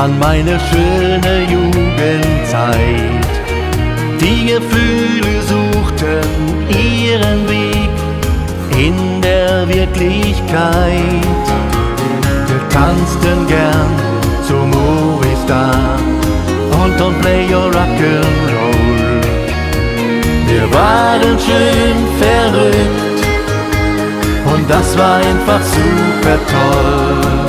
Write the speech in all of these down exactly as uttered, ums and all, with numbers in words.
an meine schöne Jugendzeit. Die Gefühle suchten ihren Weg in der Wirklichkeit. Wir tanzten gern zu Movies Star und don't play your Rock'n'Roll. Wir waren schön verrückt und das war einfach super toll.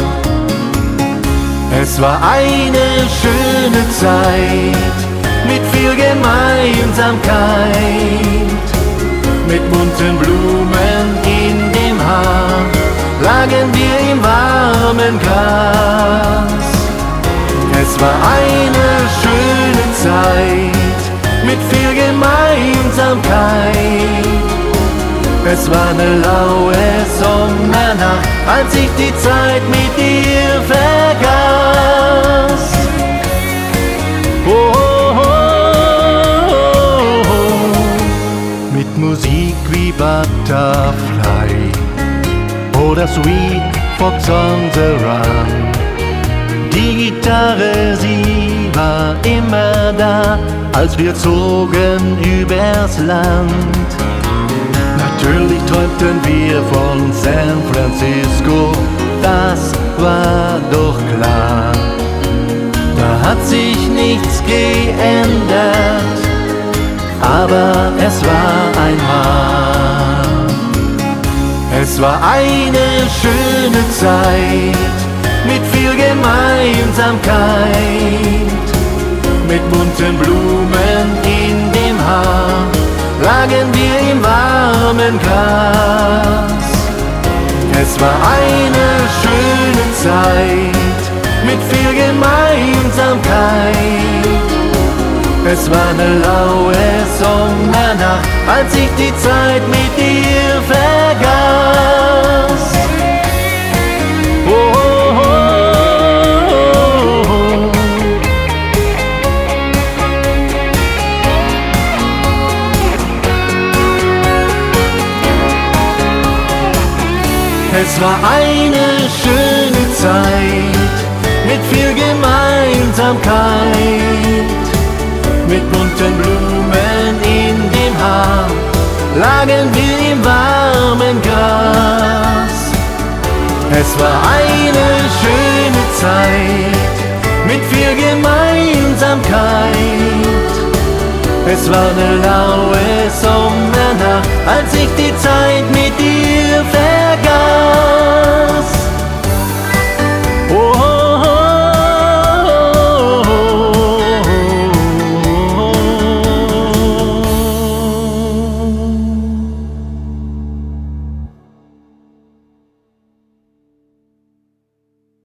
Es war eine schöne Zeit mit viel Gemeinsamkeit. Mit bunten Blumen in dem Haar lagen wir im warmen Gras. Es war eine schöne Zeit mit viel Gemeinsamkeit. Es war eine laue Sommernacht, als ich die Zeit mit dir vergaß. Oh, oh, oh, oh, oh. Mit Musik wie Butterfly oder Sweet Fox on the Run. Die Gitarre, sie war immer da, als wir zogen übers Land. Natürlich träumten wir von San Francisco, das war doch klar. Da hat sich nichts geändert, aber es war einmal. Es war eine schöne Zeit mit viel Gemeinsamkeit. Mit bunten Blumen in dem Haar lagen wir im warmen Gras. Es war eine schöne Zeit mit viel Gemeinsamkeit. Es war eine laue Sommernacht, als ich die Zeit mit dir vergaß. Oh, oh, oh, oh. Es war eine schöne Zeit mit viel Gemeinsamkeit. Mit bunten Blumen in dem Haar lagen wir im warmen Gras. Es war eine schöne Zeit mit viel Gemeinsamkeit. Es war eine laue Sommernacht, als ich die Zeit mit dir